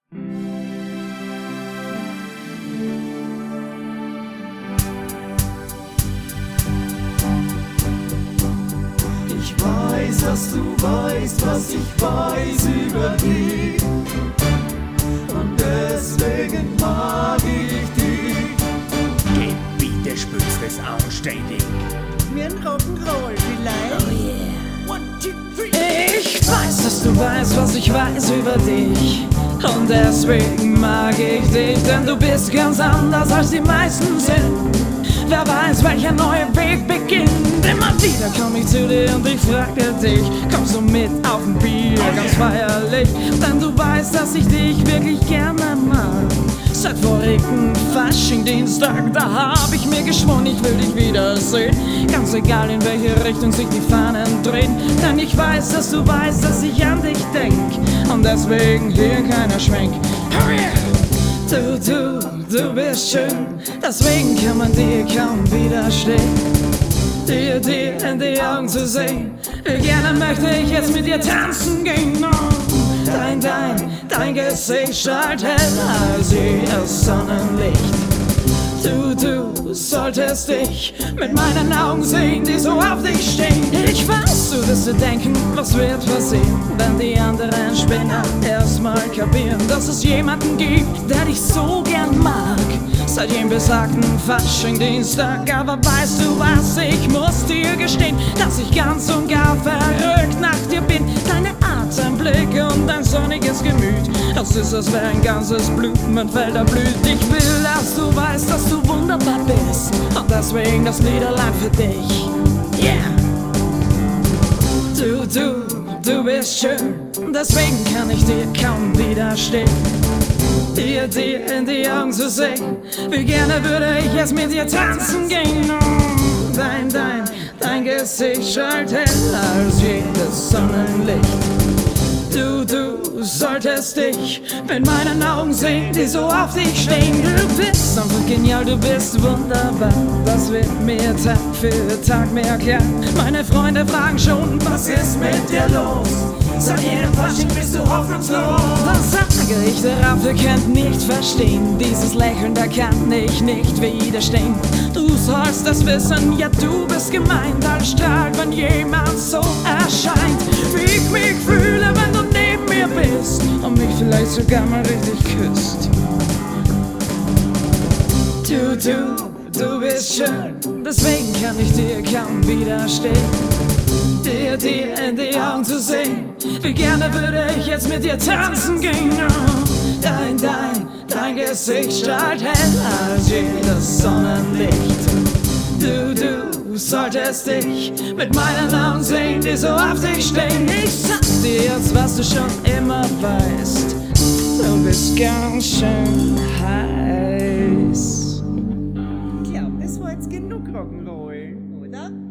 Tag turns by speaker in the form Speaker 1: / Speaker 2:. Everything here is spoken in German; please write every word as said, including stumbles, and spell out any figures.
Speaker 1: Ich weiß, dass du weißt, was ich weiß über dich, und deswegen mag ich dich.
Speaker 2: Gebiete spürst es anständig.
Speaker 3: Wie ein Rock'n'Roll vielleicht.
Speaker 2: Oh yeah.
Speaker 3: One, two, three.
Speaker 4: Ich weiß, dass du weißt, was ich weiß über dich, und deswegen mag ich dich, denn du bist ganz anders als die meisten sind. Wer weiß, welcher neue Weg beginnt. Immer wieder komm ich zu dir und ich frage dich, kommst du mit auf ein Bier, ganz feierlich? Denn du weißt, dass ich dich wirklich gerne mag. Seit vorigen Fasching-Dienstag, da hab ich mir geschworen, ich will dich wiedersehen. Ganz egal, in welche Richtung sich die Fahnen drehen. Denn ich weiß, dass du weißt, dass ich an dich denk, und deswegen hier ein kleiner Schwenk. Oh yeah. Du, du, du bist schön, deswegen kann man dir kaum widerstehen. Dir, dir in die Augen zu sehen, wie gerne möchte ich jetzt mit dir tanzen gehen. Oh. Dein, dein, dein Gesicht strahlt heller als jedes Sonnenlicht. Du, du solltest dich mit meinen Augen sehen, die so auf dich stehen. Ich weiß, du wirst dir denken, was wird passieren, wenn die anderen Spinner erstmal kapieren, dass es jemanden gibt, der dich so gern mag. Seit jedem besagten Fasching-Dienstag, aber weißt du was, ich muss dir gestehen, dass ich ganz und gar verrückt nach dir bin. Deine Art, dein Blick und dein sonniges Gemüt, das ist, als wäre ein ganzes Blumenfeld erblüht. Ich will, dass du weißt, dass du wunderbar bist, und deswegen das Liederlein für dich. Yeah! Du, du, du bist schön, deswegen kann ich dir kaum widerstehen. Dir, dir in die Augen zu sehen, wie gerne würde ich jetzt mit dir tanzen gehen. Oh, dein, dein, dein Gesicht strahlt heller als jedes Sonnenlicht. Du, du solltest dich mit meinen Augen sehen, die so auf dich stehen. Du bist einfach genial, du bist wunderbar, das wird mir Tag für Tag mehr klar. Meine Freunde fragen schon, was ist mit dir los? Seit jedem Fasching bist du hoffnungslos. Was sage ich darauf, ihr könnt nicht verstehen, dieses Lächeln, da kann ich nicht widerstehen. Du sollst das wissen, ja du bist gemeint, als strahlt, wenn jemand so erscheint. Wie ich mich fühle, wenn du neben mir bist und mich vielleicht sogar mal richtig küsst. Du, du, du bist schön, deswegen kann ich dir kaum widerstehen. Dir, dir in die Augen zu sehen, wie gerne würde ich jetzt mit dir tanzen gehen. Oh, dein, dein, dein Gesicht strahlt heller als jedes Sonnenlicht. Du, du solltest dich mit meinen Augen sehen, die so auf dich stehen. Ich sag dir jetzt, was du schon immer weißt, du bist ganz schön heiß.
Speaker 3: Ich glaube, das war jetzt genug Rock'n'Roll, oder?